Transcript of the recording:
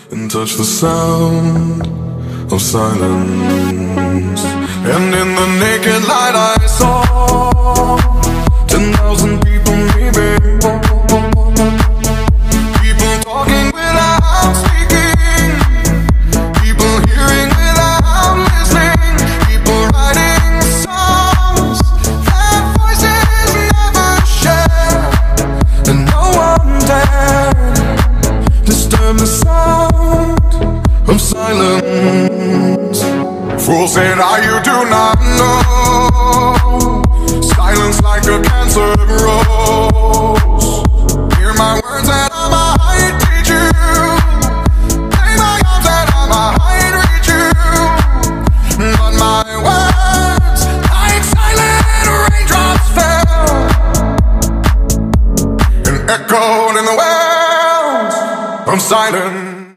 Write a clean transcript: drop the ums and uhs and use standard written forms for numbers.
and touch the sound of silence. And in the naked light I saw 10,000 people, maybe. People talking without speaking, people hearing without listening, people writing songs that voices never share, and no one dared disturb the sound of silence. Fools say that you do not know, silence like a cancer grows.